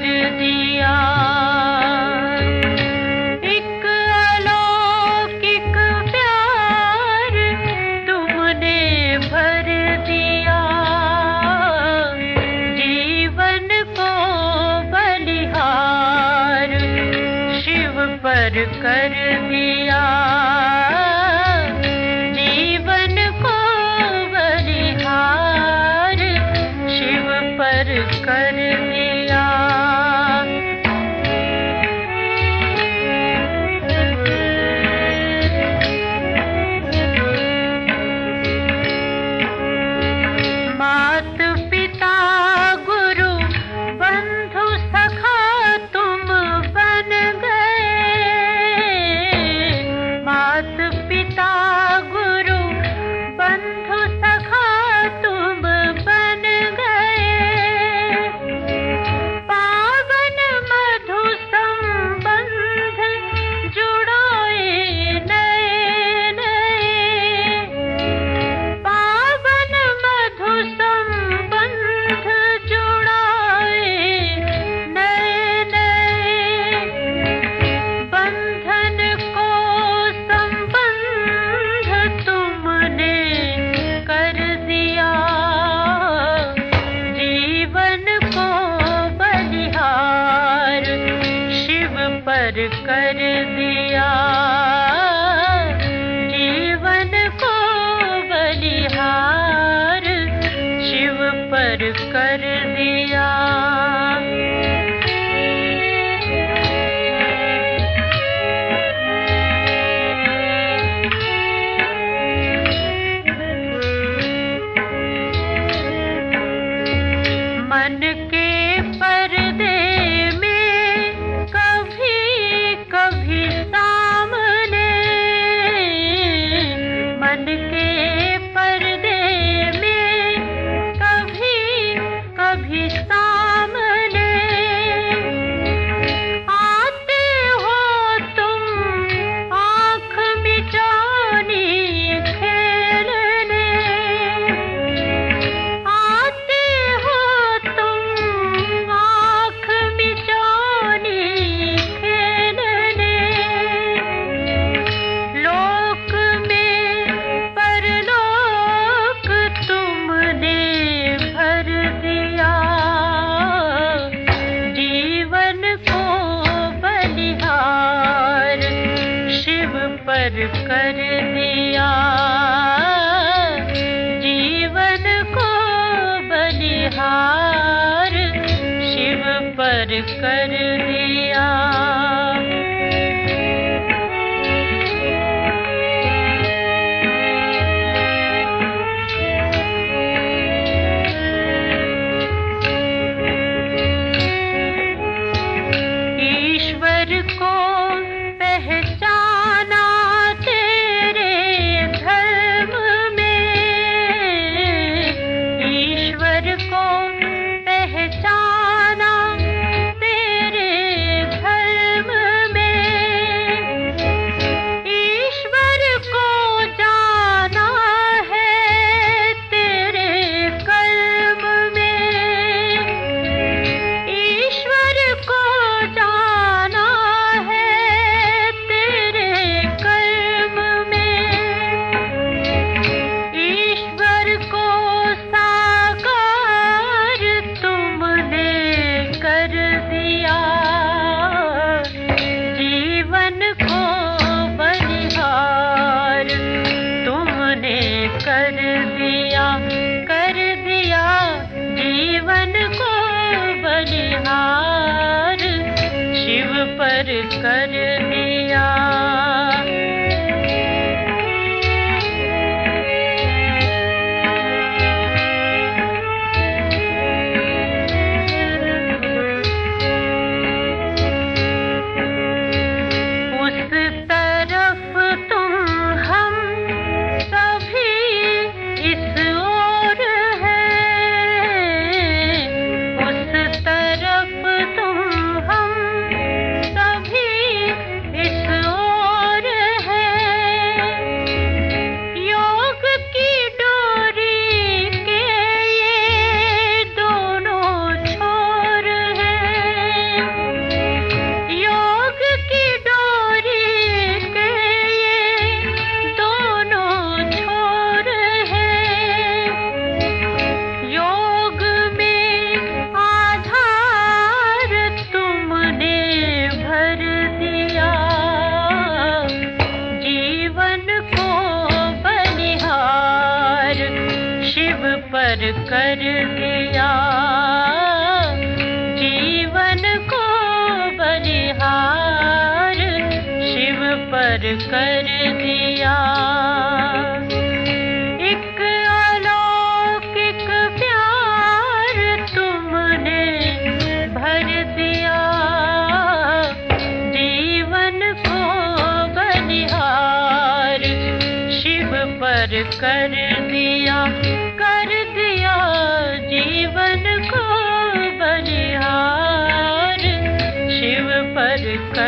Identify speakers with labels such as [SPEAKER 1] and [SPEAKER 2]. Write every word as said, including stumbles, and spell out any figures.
[SPEAKER 1] दिया। एक अलौकिक प्यार तुमने भर दिया। जीवन को बलिहार शिव पर कर दिया। जीवन को बलिहार शिव पर कर दिया। मात पिता गुरु बंधु सखा तुम बन गए। मात पिता गुरु बंधु सखा तुम बन गए। पावन मधु संबंध जुड़ाए नए नए। पावन मधु संबंध जुड़ाए नए नए। बंधन को संबंध तुमने कर दिया। जीवन को बलिहार शिव पर कर दिया। जीवन को बलिहार शिव पर कर दिया। मन के पर्दे में कभी कभी सामने। मन के पर्दे में कभी कभी सामने। आते हो तुम आँख मिचौनी खेलने। आते हो तुम आँख मिचौनी खेलने। लोक में परलोक तुमने भर दिया। जीवन को बलिहार शिव पर कर दिया। जीवन को बलिहार शिव पर कर दिया। ईश्वर को पहचाना तेरे धर्म में। ईश्वर को पहचाना तेरे धर्म में। ईश्वर को जाना है तेरे कर्म में। ईश्वर को जाना है तेरे कर्म में। ईश्वर को साकार तुमने कर दिया। जीवन को बलिहार तुमने कर दिया। कर दिया जीवन को बलिहार शिव पर कर दिया। उस तरफ तुम हम सभी इस ओर है। उस तरफ तुम हम सभी कर दिया जीवन को बलिहार, शिव पर कर दिया। एक अलौकिक प्यार तुमने भर दिया जीवन को बलिहार, शिव पर कर दिया, कर दिया जीवन को बलिहार, शिव पर कर